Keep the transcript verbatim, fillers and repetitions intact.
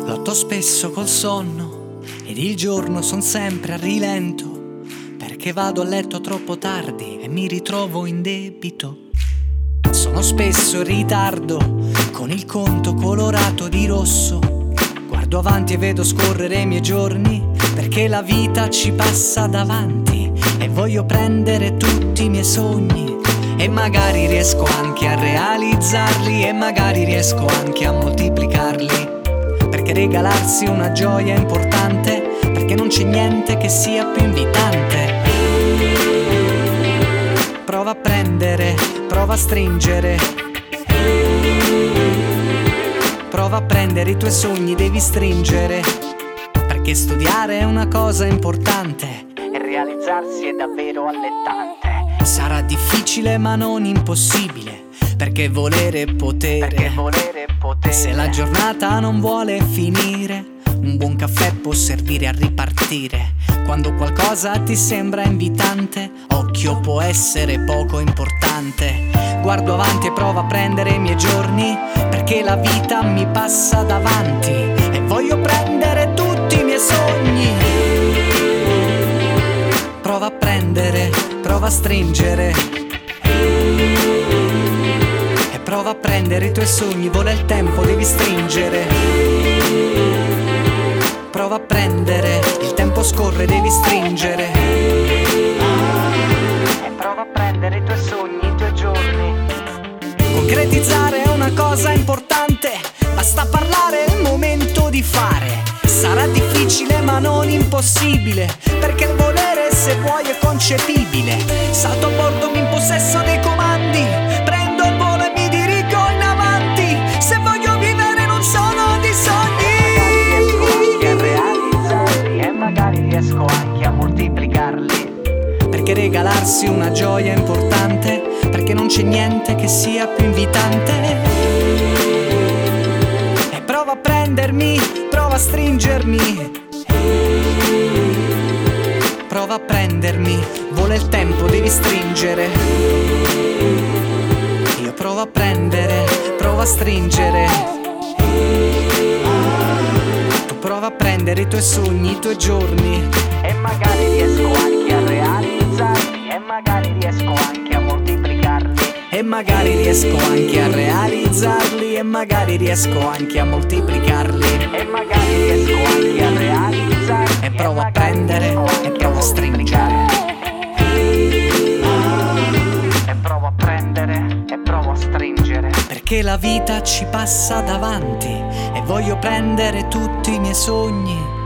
Lotto spesso col sonno ed il giorno son sempre a rilento, perché vado a letto troppo tardi e mi ritrovo in debito. Sono spesso in ritardo con il conto colorato di rosso. Guardo avanti e vedo scorrere i miei giorni, perché la vita ci passa davanti e voglio prendere tutti i miei sogni. E magari riesco anche a realizzarli, e magari riesco anche a moltiplicarli, perché regalarsi una gioia è importante, perché non c'è niente che sia più invitante. Prova a prendere, prova a stringere, prova a prendere i tuoi sogni, devi stringere, perché studiare è una cosa importante e realizzarsi è davvero allettante. Sarà difficile ma non impossibile, perché volere è potere, perché volere è potere. Se la giornata non vuole finire, un buon caffè può servire a ripartire. Quando qualcosa ti sembra invitante, occhio, può essere poco importante. Guardo avanti e provo a prendere i miei giorni, perché la vita mi passa davanti e voglio prendere tutti i miei sogni. Prova a prendere, prova a stringere, e prova a prendere i tuoi sogni. Vola il tempo, devi stringere. Prova a prendere, il tempo scorre, devi stringere. E prova a prendere i tuoi sogni, i tuoi giorni. Concretizzare è una cosa importante, basta parlare, è il momento di fare. Sarà difficile ma non impossibile, perché il volere, se vuoi, è concepibile. Salto a bordo, mi impossesso dei comandi, prendo il volo e mi dirigo in avanti. Se voglio vivere non sono di sogni, e magari riesco anche a moltiplicarli, perché regalarsi una gioia è importante, perché non c'è niente che sia più invitante. E prova a prendermi, prova a stringermi, prova a prendermi, vola il tempo, devi stringere. Io provo a prendere, provo a stringere, prova a prendere i tuoi sogni, i tuoi giorni, e magari riesco anche a realizzarli, e magari riesco anche a moltiplicarli, e magari riesco anche a realizzarli, e magari riesco anche a moltiplicarli, e magari riesco anche a realizzarli. E provo a prendere, e provo a stringere, e provo a prendere, e provo a stringere, perché la vita ci passa davanti e voglio prendere tutti i miei sogni.